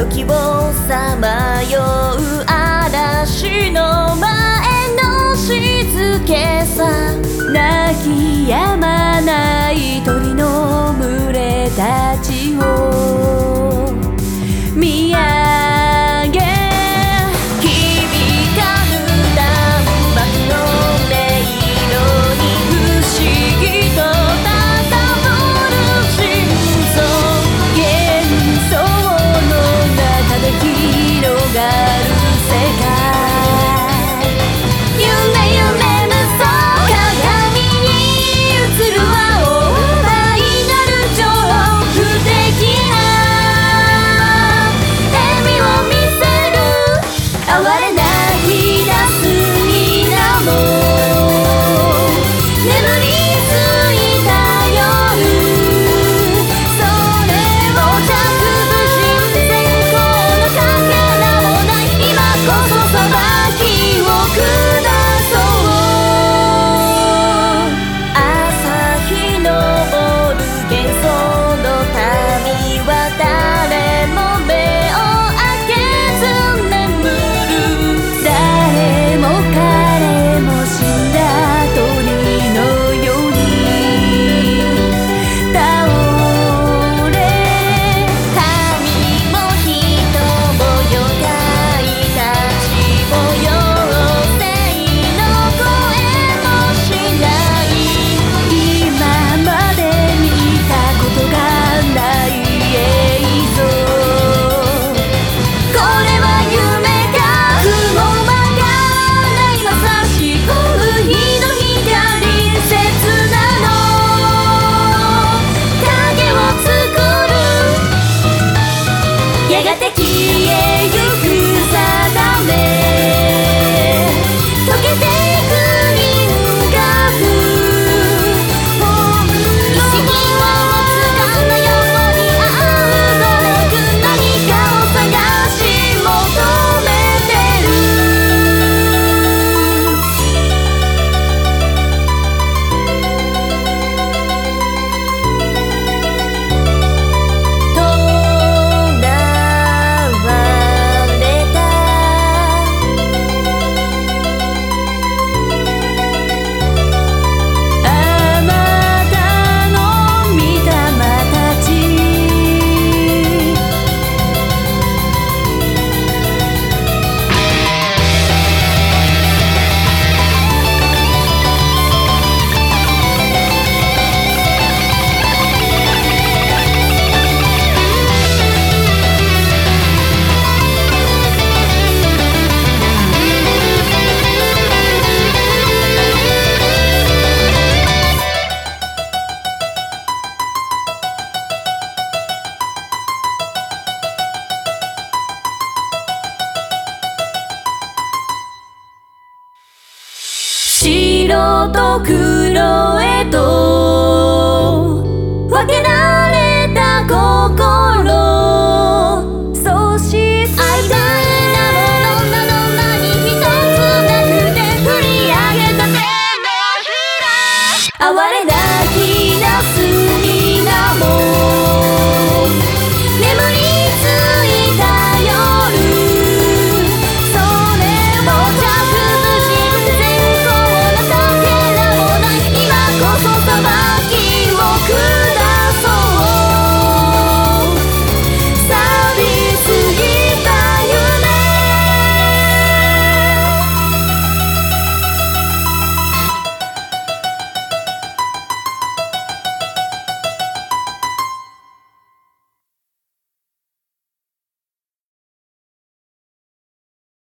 時をさまよう嵐の前の静けさ、泣き止まない鳥の群れたちを見上げ、響かぬ弾幕の音色に不思議と高ぶる心臓、幻想の中で広がる世界、夢夢無双、鏡に映る青ファイナル上不敵な笑みを見せる、哀れ泣き出す皆も眠りついた夜、それを着部心善行のかけらもない、今こそ裁きを下そう。朝日昇る幻想の民は誰も目を開けず眠る、誰も彼も死んだ鳥のように倒れ、神も人も妖怪たちも妖精の声もしない、今まで見たことがない映像、これは夢か雲間がない、まさしく日の光切なの影を作る、やがて消えゆく定め、溶けていく輪郭、意識を持つかのようにあうごめく、何かを探し求めてる、とらわれたあまたの御霊たち、白と黒へと分けられた心、そして愛だなものなど何一つなくて振り上げた手のひら、哀れな